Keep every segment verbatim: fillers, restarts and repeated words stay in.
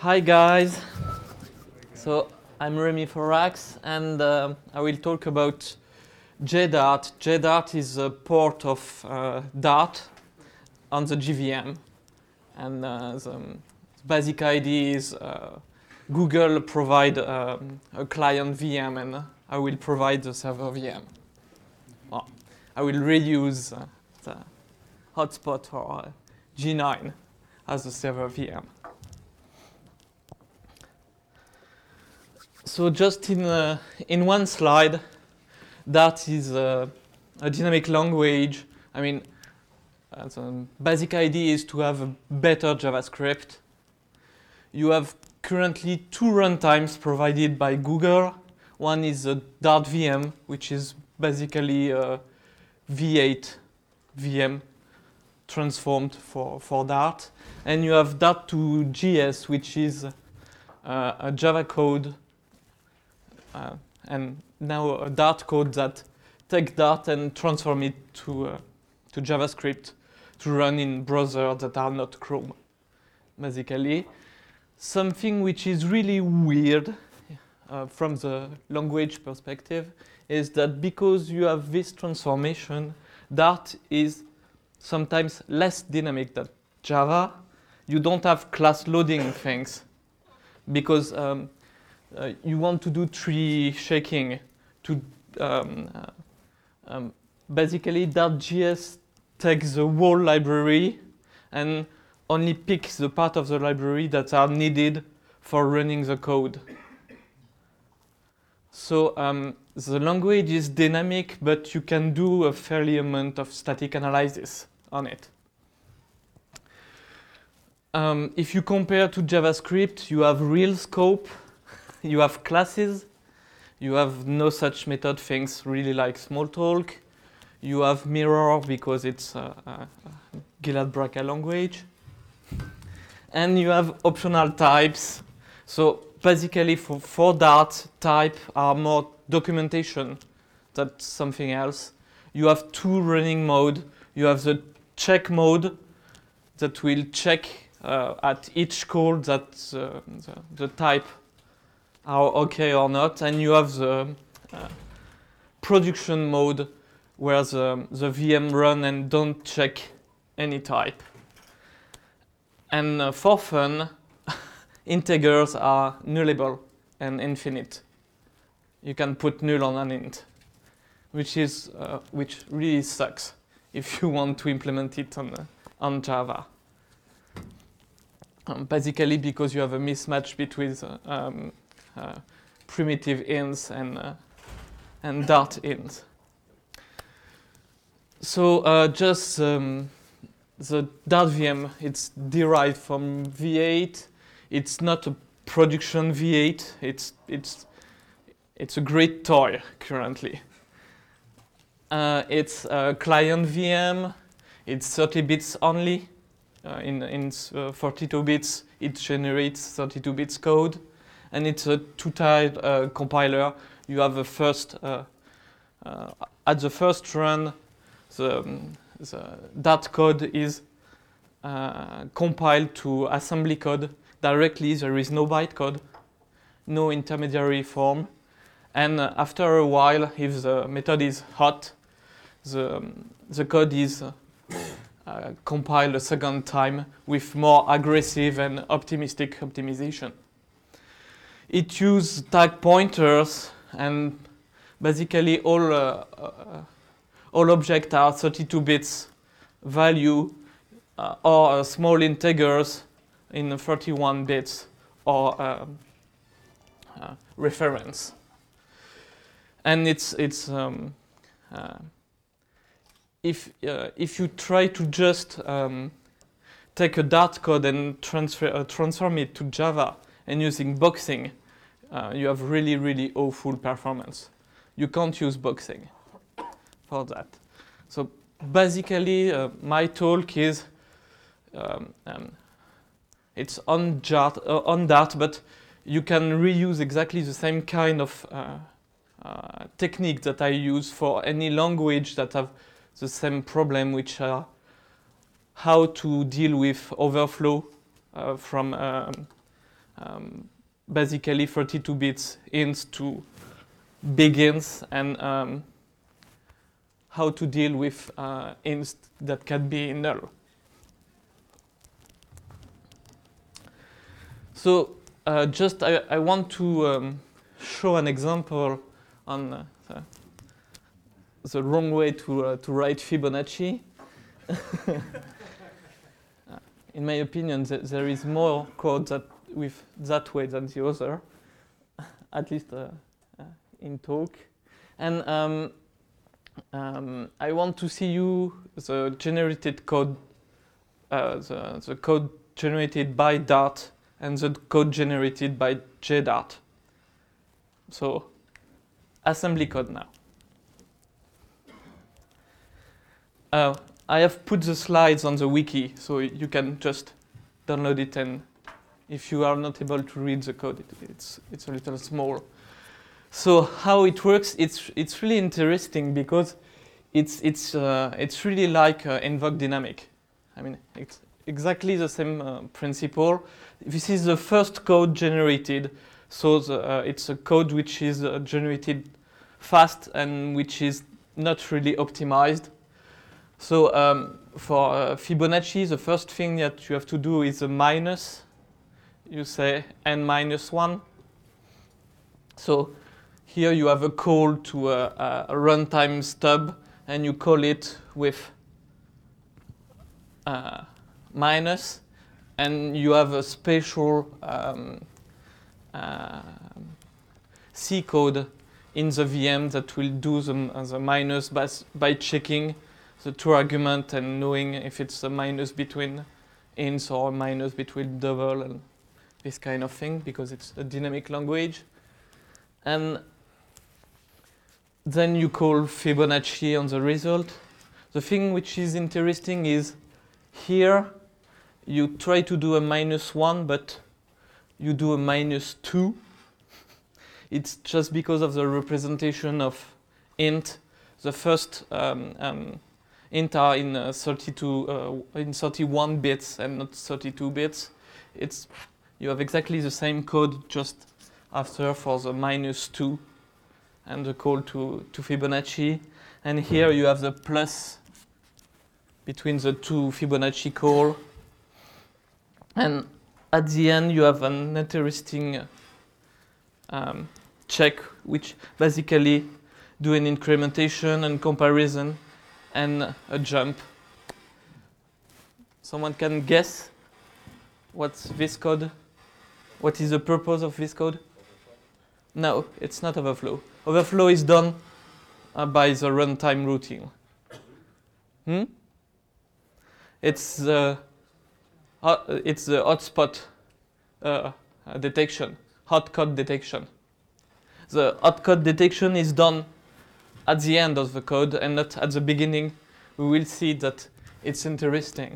Hi guys, so I'm Remy Forax and uh, I will talk about JDart. JDart is a port of uh, Dart on the G V M, and uh, the basic idea is uh, Google provide um, a client V M and I will provide the server V M. Well, I will reuse uh, the hotspot for uh, G nine as a server V M. So just in uh, in one slide, Dart is uh, a dynamic language. I mean, uh, the basic idea is to have a better JavaScript. You have currently two runtimes provided by Google. One is a Dart V M, which is basically a V eight V M transformed for, for Dart. And you have Dart two J S, which is uh, a Java code Uh, and now a Dart code that take Dart and transform it to uh, to JavaScript to run in browsers that are not Chrome. Basically, something which is really weird uh, from the language perspective is that because you have this transformation, Dart is sometimes less dynamic than Java. You don't have class loading things because um, Uh, you want to do tree shaking to um, uh, um, basically Dart J S takes the whole library and only picks the part of the library that are needed for running the code. So um, the language is dynamic, but you can do a fairly amount of static analysis on it. Um, if you compare to JavaScript, you have real scope. You have classes, you have no such method things really like Smalltalk. You have mirror because it's a, a Gilad-Bracca language. And you have optional types. So basically for, for Dart, type are more documentation than something else. You have two running mode. You have the check mode that will check uh, at each call that uh, the, the type are okay or not, and you have the uh, production mode where the, the V M run and don't check any type. And uh, for fun, integers are nullable and infinite. You can put null on an int, which is uh, which really sucks if you want to implement it on uh, on Java. Um, basically, because you have a mismatch between uh, um, Uh, primitive ints and uh, and Dart ints. So uh, just um, the Dart V M, it's derived from V eight. It's not a production V eight. It's it's it's a great toy currently. Uh, it's a client V M. It's thirty bits only. Uh, in in uh, forty-two bits, it generates thirty-two bits code. And it's a two-type uh, compiler. You have a first, uh, uh, at the first run, the, um, the Dart code is uh, compiled to assembly code directly. There is no bytecode, no intermediary form. And uh, after a while, if the method is hot, the, um, the code is uh, uh, compiled a second time with more aggressive and optimistic optimization. It uses tag pointers, and basically all uh, uh, all objects are thirty-two bits value uh, or uh, small integers in thirty-one bits or uh, uh, reference. And it's it's um, uh, if uh, if you try to just um, take a Dart code and transfer uh, transform it to Java and using boxing, uh, you have really, really awful performance. You can't use boxing for that. So basically, uh, my talk is um, um, it's on Dart, uh, on Dart, but you can reuse exactly the same kind of uh, uh, technique that I use for any language that have the same problem, which are how to deal with overflow uh, from um, um, basically thirty-two bits ints to begins and um, how to deal with uh, ints that can be null. So uh, just I, I want to um, show an example on uh, the, the wrong way to uh, to write Fibonacci. uh, in my opinion, th there is more code that with that way than the other, at least uh, uh, in talk. And um, um, I want to see you the generated code, uh, the, the code generated by Dart and the code generated by JDart. So assembly code now. Uh, I have put the slides on the wiki, so you can just download it, and if you are not able to read the code, it, it's, it's a little small. So how it works, it's, it's really interesting because it's, it's, uh, it's really like uh, Invoke Dynamic. I mean, it's exactly the same uh, principle. This is the first code generated, so the, uh, it's a code which is uh, generated fast and which is not really optimized. So um, for uh, Fibonacci, the first thing that you have to do is a minus. You say n minus one. So here you have a call to a, a runtime stub, and you call it with uh, minus, and you have a special um, uh, C code in the V M that will do the, the minus by, by checking the two argument and knowing if it's a minus between ints or a minus between double and this kind of thing, because it's a dynamic language. And then you call Fibonacci on the result. The thing which is interesting is here you try to do a minus one, but you do a minus two. It's just because of the representation of int. The first um, um, int are in uh, thirty-two, uh, in thirty-one bits and not thirty-two bits. It's you have exactly the same code just after for the minus two and the call to, to Fibonacci. And here you have the plus between the two Fibonacci call. And at the end you have an interesting um, check, which basically do an incrementation and comparison and a jump. Someone can guess what's this code? What is the purpose of this code? No, it's not overflow. Overflow is done uh, by the runtime routing. Hmm? It's the uh, it's the hotspot uh, detection, hotcode detection. The hotcode detection is done at the end of the code and not at the beginning. We will see that it's interesting.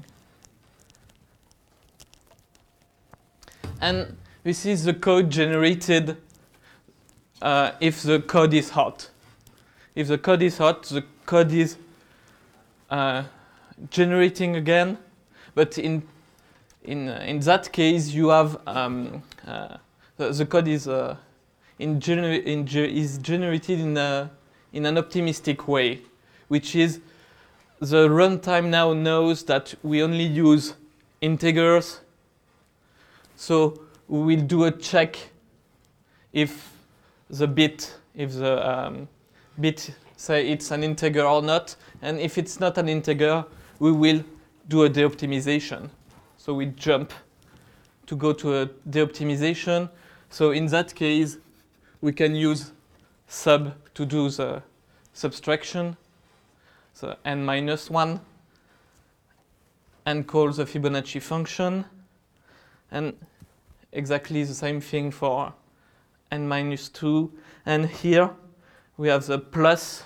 And this is the code generated uh, if the code is hot. If the code is hot, the code is uh, generating again. But in in uh, in that case, you have um, uh, the, the code is uh, in gener in ge is generated in a in an optimistic way, which is the runtime now knows that we only use integers. So we will do a check if the bit, if the um, bit say it's an integer or not, and if it's not an integer, we will do a deoptimization. So we jump to go to a deoptimization. So in that case, we can use sub to do the subtraction, so n minus one, and call the Fibonacci function. And exactly the same thing for n minus two. And here we have the plus.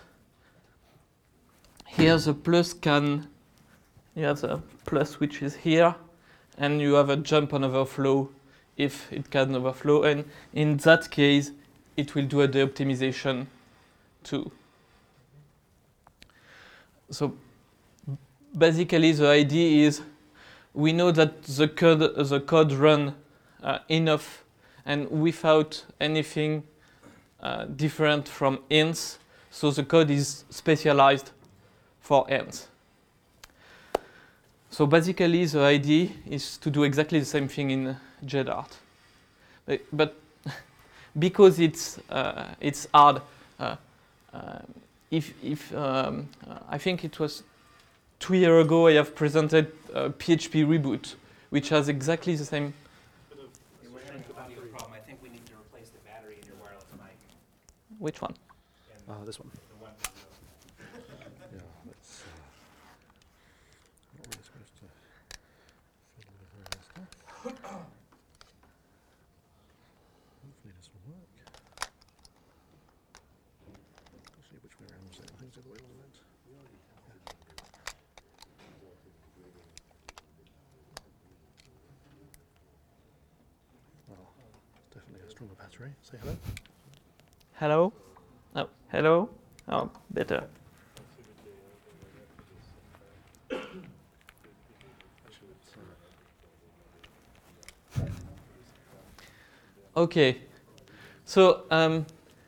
Here the plus can, you have the plus which is here, and you have a jump on overflow if it can overflow. And in that case, it will do a deoptimization too. So basically the idea is we know that the code, the code run uh, enough and without anything uh, different from ints. So the code is specialized for ints. So basically, the idea is to do exactly the same thing in J Dart, but, but because it's uh, it's hard. Uh, uh, if if um, uh, I think it was two years ago, I have presented uh, P H P Reboot, which has exactly the same. We're having a audio problem. I think we need to replace the battery in your wireless mic. Which one? Uh, this one. The one Yeah, that's uh, not really supposed to fiddle with all this stuff. Hopefully this will work. Actually, which way around was it? I think it's the other way, wasn't it? Well, definitely a stronger battery. Say hello. Hello? Oh, hello? Oh, better. Okay, so um,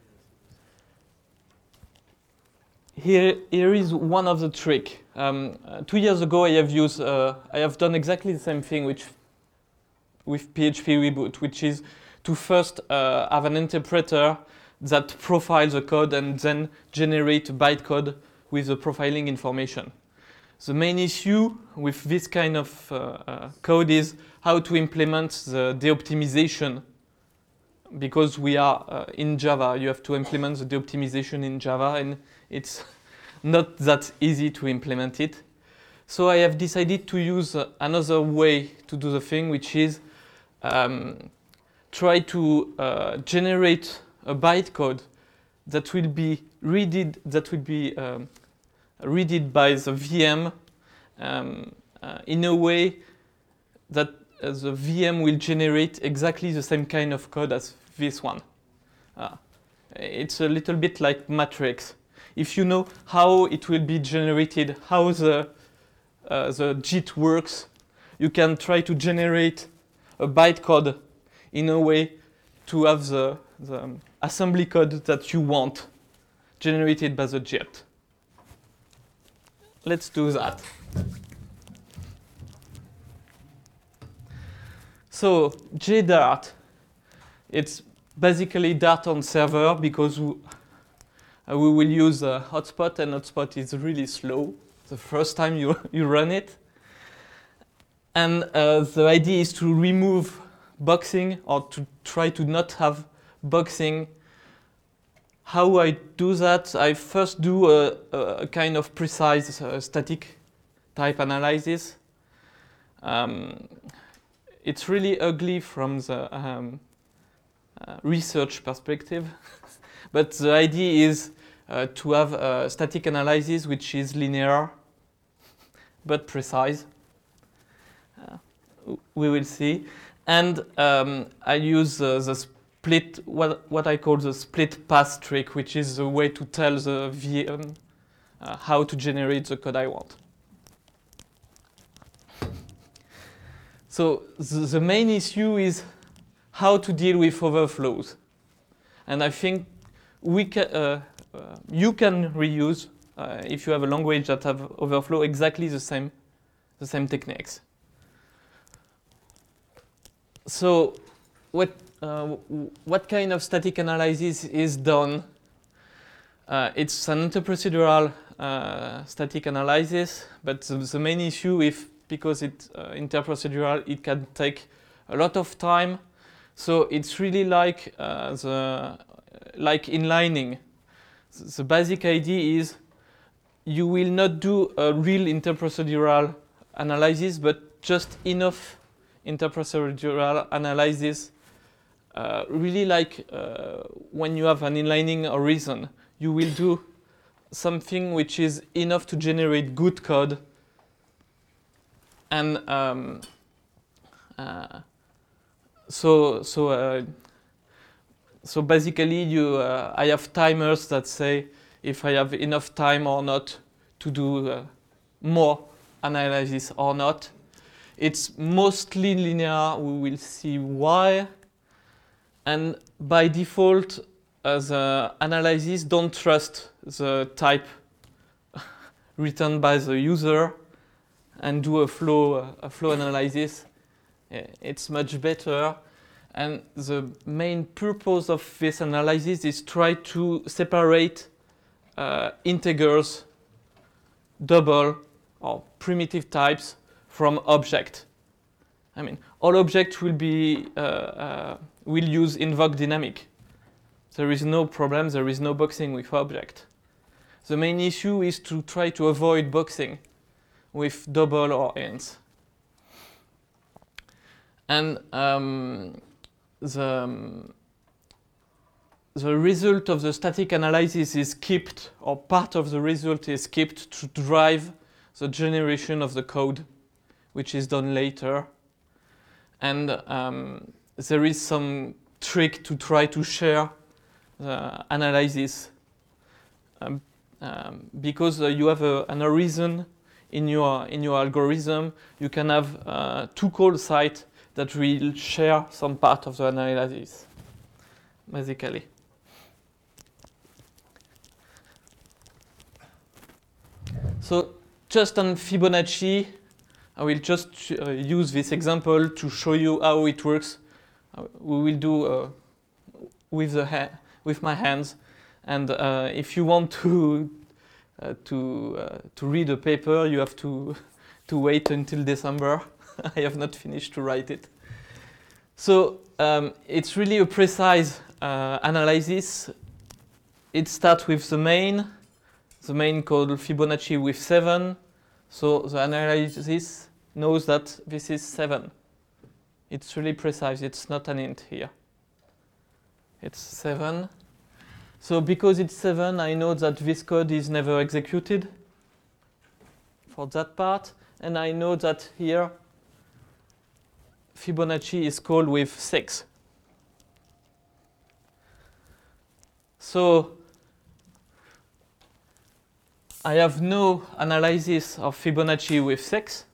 here here is one of the trick. Um, uh, two years ago, I have used uh, I have done exactly the same thing which with P H P Reboot, which is to first uh, have an interpreter that profiles the code and then generate bytecode with the profiling information. The main issue with this kind of uh, uh, code is how to implement the de-optimization. Because we are uh, in Java, you have to implement the de-optimization in Java, and it's not that easy to implement it. So I have decided to use uh, another way to do the thing, which is um, try to uh, generate a bytecode that will be readed, that will be um, readed by the V M um, uh, in a way that uh, the V M will generate exactly the same kind of code as this one. Uh, it's a little bit like matrix. If you know how it will be generated, how the uh, the J I T works, you can try to generate a bytecode in a way to have the, the um, assembly code that you want generated by the J I T. Let's do that. So J Dart, it's basically Dart on server because we, uh, we will use a hotspot, and hotspot is really slow the first time you, you run it. And uh, the idea is to remove boxing, or to try to not have boxing. How I do that, I first do a, a kind of precise uh, static type analysis. Um, it's really ugly from the um, uh, research perspective, but the idea is uh, to have a static analysis which is linear but precise. Uh, we will see. And um, I use uh, the split, what, what I call the split path trick, which is the way to tell the V M uh, how to generate the code I want. So the, the main issue is how to deal with overflows. And I think we ca uh, uh, you can reuse, uh, if you have a language that have overflow, exactly the same, the same techniques. So what, uh, what kind of static analysis is done? Uh, it's an interprocedural uh, static analysis, but the, the main issue, if because it's uh, interprocedural, it can take a lot of time. So it's really like uh, the like inlining. The basic idea is you will not do a real interprocedural analysis, but just enough interprocedural analysis, uh, really like uh, when you have an inlining horizon, you will do something which is enough to generate good code, and um, uh, so so uh, so basically you uh, I have timers that say if I have enough time or not to do uh, more analysis or not. It's mostly linear. We will see why. And by default, uh, the analysis don't trust the type written by the user and do a flow, uh, a flow analysis. It's much better. And the main purpose of this analysis is try to separate uh, integers, double or primitive types from object. I mean, all objects will be uh, uh, will use invoke dynamic. There is no problem. There is no boxing with object. The main issue is to try to avoid boxing with double or ints. And um, the um, the result of the static analysis is kept, or part of the result is kept to drive the generation of the code, which is done later. And um, there is some trick to try to share the analysis um, um, because uh, you have a, an horizon in your in your algorithm. You can have uh, two call sites that will share some part of the analysis, basically. So just on Fibonacci, I will just uh, use this example to show you how it works. Uh, we will do uh, with the ha with my hands, and uh, if you want to uh, to uh, to read a paper, you have to to wait until December. I have not finished to write it. So um, it's really a precise uh, analysis. It starts with the main, the main called Fibonacci with seven. So the analysis knows that this is seven. It's really precise. It's not an int here. It's seven. So because it's seven, I know that this code is never executed for that part. And I know that here Fibonacci is called with six. So I have no analysis of Fibonacci with six.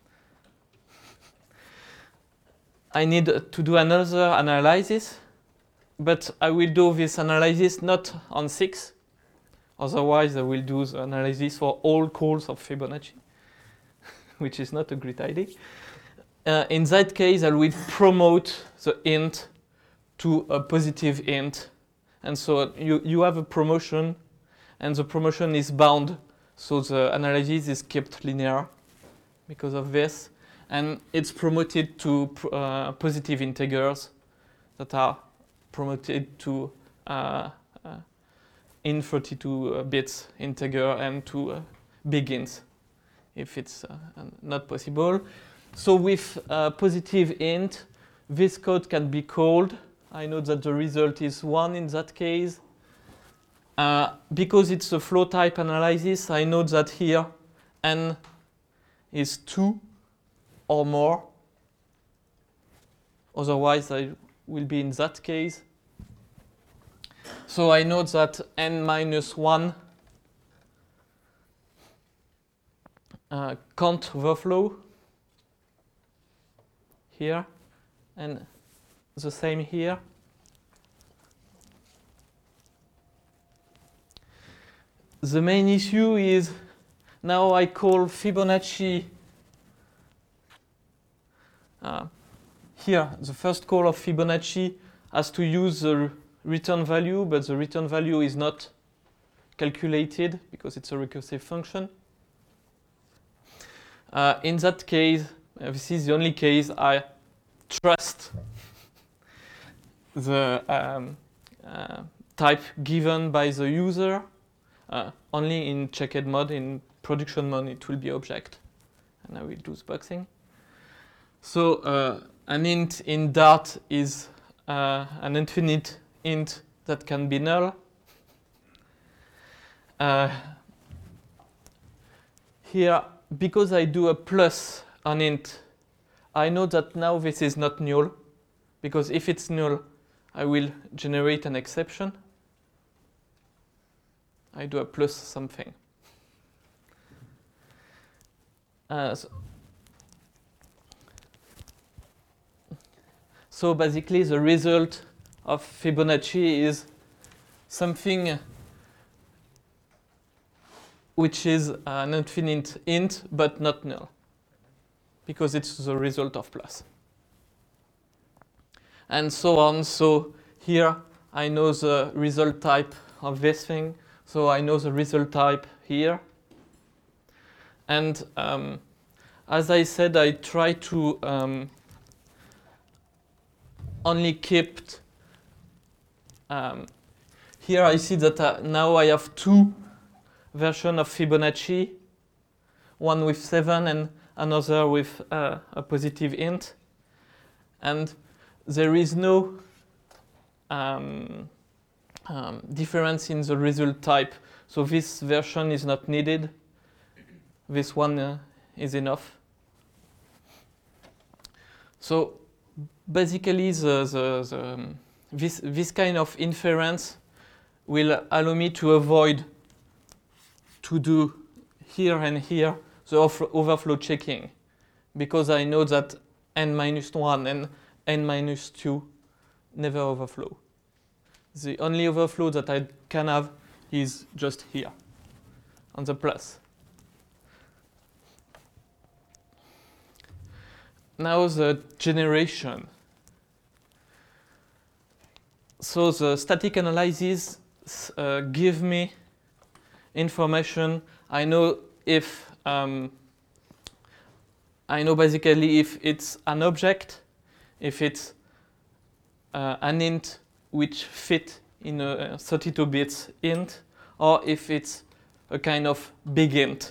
I need to do another analysis, but I will do this analysis not on six. Otherwise, I will do the analysis for all calls of Fibonacci, which is not a great idea. Uh, in that case, I will promote the int to a positive int. And so you, you have a promotion, and the promotion is bound. So the analysis is kept linear because of this. And it's promoted to uh, positive integers that are promoted to uh, uh, in thirty-two bits integer and to uh, big ints if it's uh, not possible. So with uh, positive int, this code can be called. I know that the result is one in that case. Uh, because it's a flow type analysis, I know that here n is two or more. Otherwise, I will be in that case. So I know that n minus one uh, can't overflow here, and the same here. The main issue is now I call Fibonacci uh, here. The first call of Fibonacci has to use the return value, but the return value is not calculated because it's a recursive function. Uh, in that case, uh, this is the only case I trust the um, uh, type given by the user. Uh, only in checked mode. In production mode, it will be object, and I will do the boxing. So uh, an int in Dart is uh, an infinite int that can be null. Uh, here, because I do a plus on int, I know that now this is not null, because if it's null, I will generate an exception. I do a plus something. Uh, so So basically the result of Fibonacci is something which is an infinite int but not null, because it's the result of plus. And so on. So here I know the result type of this thing, so I know the result type here. And um, as I said, I try to um, only keep. Um, here I see that uh, now I have two versions of Fibonacci, one with seven and another with uh, a positive int. And there is no um, um, difference in the result type. So this version is not needed. This one uh, is enough. So basically, the, the, the, um, this, this kind of inference will allow me to avoid to do here and here the overflow checking, because I know that n minus one and n minus two never overflow. The only overflow that I can have is just here on the plus. Now the generation. So the static analysis uh, give me information. I know if um, I know basically if it's an object, if it's uh, an int which fit in a thirty-two bits int, or if it's a kind of big int.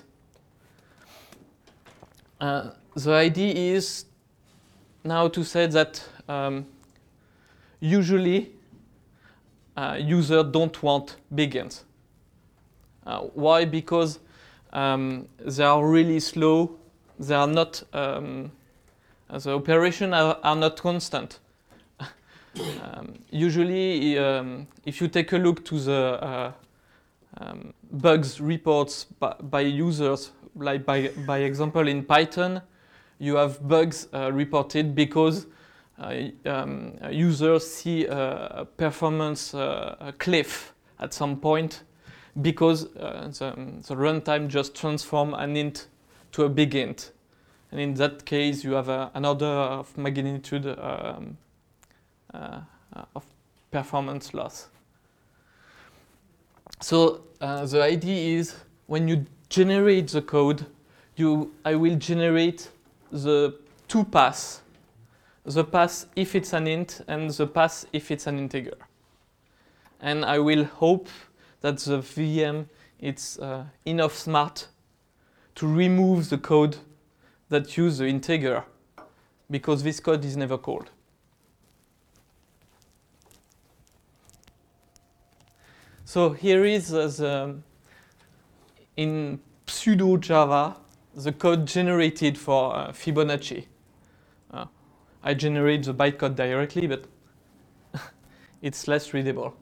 Uh, the idea is now to say that um, usually uh, users don't want big ints. Uh, why? Because um, they are really slow. They are not. Um, the operations are, are not constant. um, usually, um, if you take a look to the uh, um, bugs reports by, by users, like by by example in Python, you have bugs uh, reported because uh, um, users see a performance uh, a cliff at some point, because uh, the, the runtime just transforms an int to a big int. And in that case, you have a, an order of magnitude um, uh, of performance loss. So uh, the idea is when you generate the code, you I will generate the two paths, the path if it's an int and the path if it's an integer. And I will hope that the V M is uh, enough smart to remove the code that use the integer, because this code is never called. So here is uh, the, in pseudo Java, the code generated for uh, Fibonacci. Uh, I generate the bytecode directly, but it's less readable.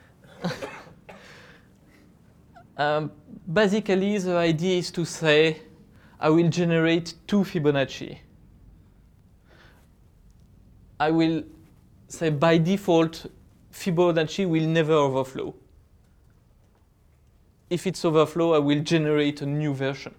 um, basically, the idea is to say, I will generate two Fibonacci. I will say by default, Fibonacci will never overflow. If it's overflow, I will generate a new version.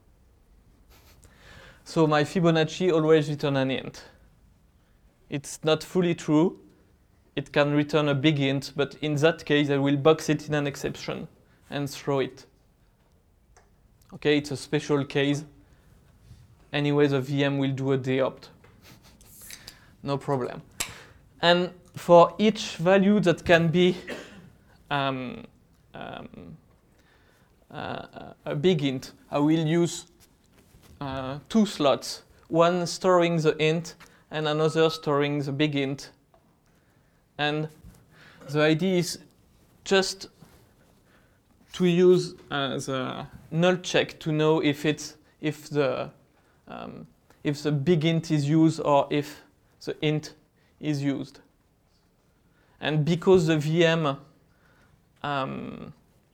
So my Fibonacci always return an int. It's not fully true. It can return a big int, but in that case, I will box it in an exception and throw it. Okay, it's a special case. Anyway, the V M will do a deopt. No problem. And for each value that can be um, um, uh, a big int, I will use uh, two slots, one storing the int and another storing the big int. And the idea is just to use uh, the null check to know if it's if the um, if the big int is used or if the int is used. And because the V M um,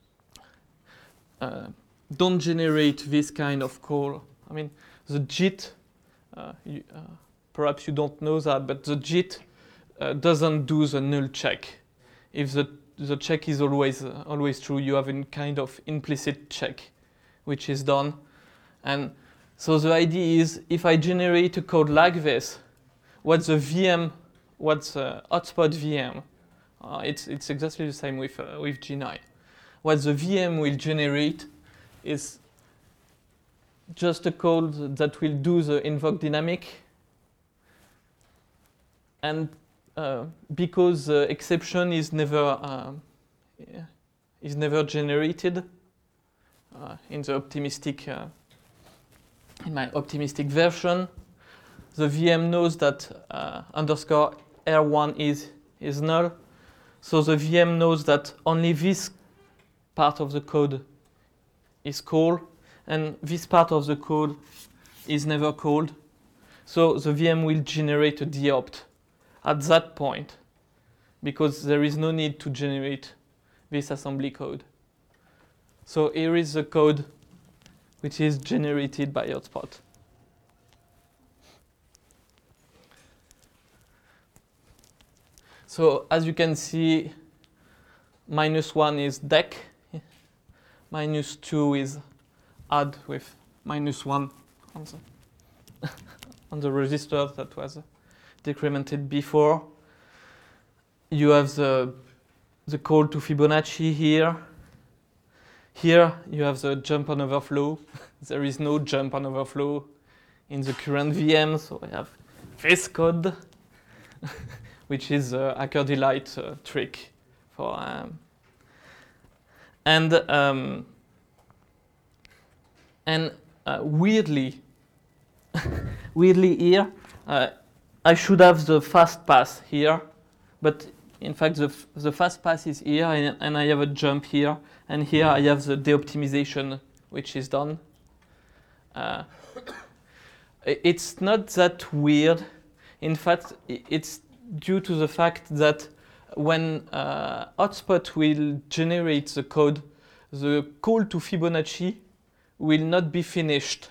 uh, don't generate this kind of call, I mean the J I T, uh, you, uh, perhaps you don't know that, but the J I T uh, doesn't do the null check. If the the check is always uh, always true, you have a kind of implicit check, which is done. And so the idea is, if I generate a code like this, what's the V M, what's the hotspot V M? Uh, it's it's exactly the same with uh, with G nine. What the V M will generate is just a code that will do the invoke dynamic. And uh, because the exception is never uh, is never generated uh, in the optimistic uh, in my optimistic version, the V M knows that uh, underscore R one is is null. So the V M knows that only this part of the code is called, and this part of the code is never called. So the V M will generate a deopt at that point, because there is no need to generate this assembly code. So here is the code which is generated by hotspot. So as you can see, minus one is dec, minus two is add with minus one on the, on the register that was decremented before. You have the, the call to Fibonacci here. Here you have the jump on overflow. There is no jump on overflow in the current V M, so I have this code, which is a hacker delight uh, trick for. Um, and um, and uh, weirdly, weirdly here, uh, I should have the fast pass here, but in fact the f the fast pass is here, and, and I have a jump here, and here I have the deoptimization which is done. Uh, it's not that weird. In fact, it's due to the fact that when uh, hotspot will generate the code, the call to Fibonacci will not be finished.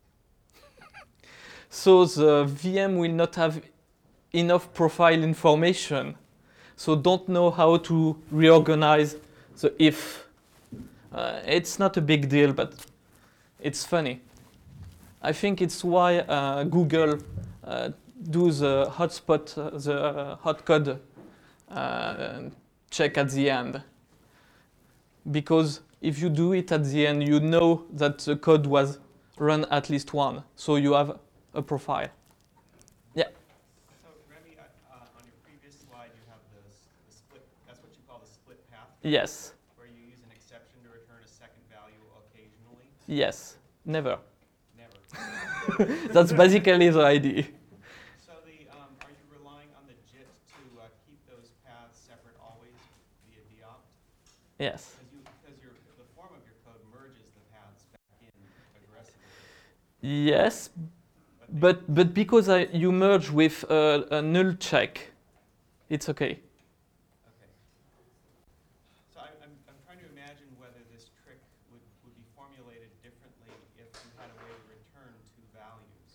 So the V M will not have enough profile information, so don't know how to reorganize the if. Uh, it's not a big deal, but it's funny. I think it's why uh, Google uh, do the hotspot, uh, the uh, hot code uh, check at the end. Because if you do it at the end, you know that the code was run at least one, so you have a profile. Yeah. So Remy, uh, on your previous slide, you have the, the split. That's what you call the split path. Yes. Where you use an exception to return a second value occasionally. Yes. Never. Never. That's basically the idea. So the um, are you relying on the J I T to uh, keep those paths separate always via deopt? Yes. Because you because your the form of your code merges the paths back in aggressively. Yes. But but because I, you merge with uh, a null check, it's okay. Okay. So I, I'm I'm trying to imagine whether this trick would would be formulated differently if you had a way to return two values.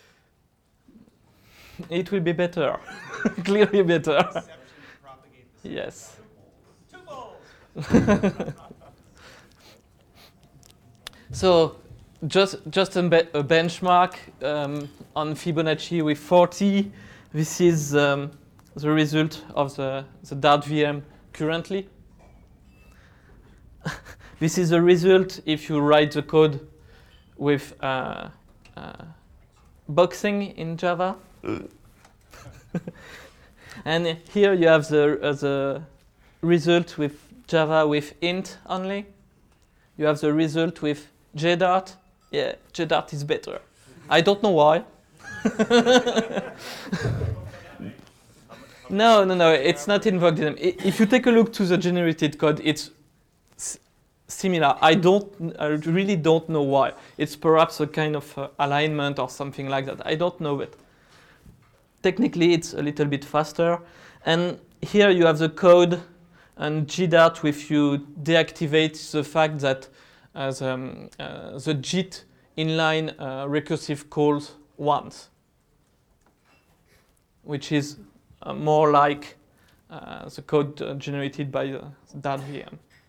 It will be better, clearly better. Exception to propagate the Yes. two balls. So. Just, just a, be a benchmark um, on Fibonacci with forty. This is um, the result of the, the Dart V M currently. This is the result if you write the code with uh, uh, boxing in Java. And here you have the, uh, the result with Java with int only. You have the result with J Dart. Yeah, J Dart is better. I don't know why. No, no, no, it's not invoked in them. If you take a look to the generated code, it's similar. I don't, I really don't know why. It's perhaps a kind of uh, alignment or something like that. I don't know, but technically it's a little bit faster. And here you have the code and G Dart if you deactivate the fact that uh, the, um, uh, the J I T inline uh, recursive calls once, which is uh, more like uh, the code uh, generated by uh, Dart V M.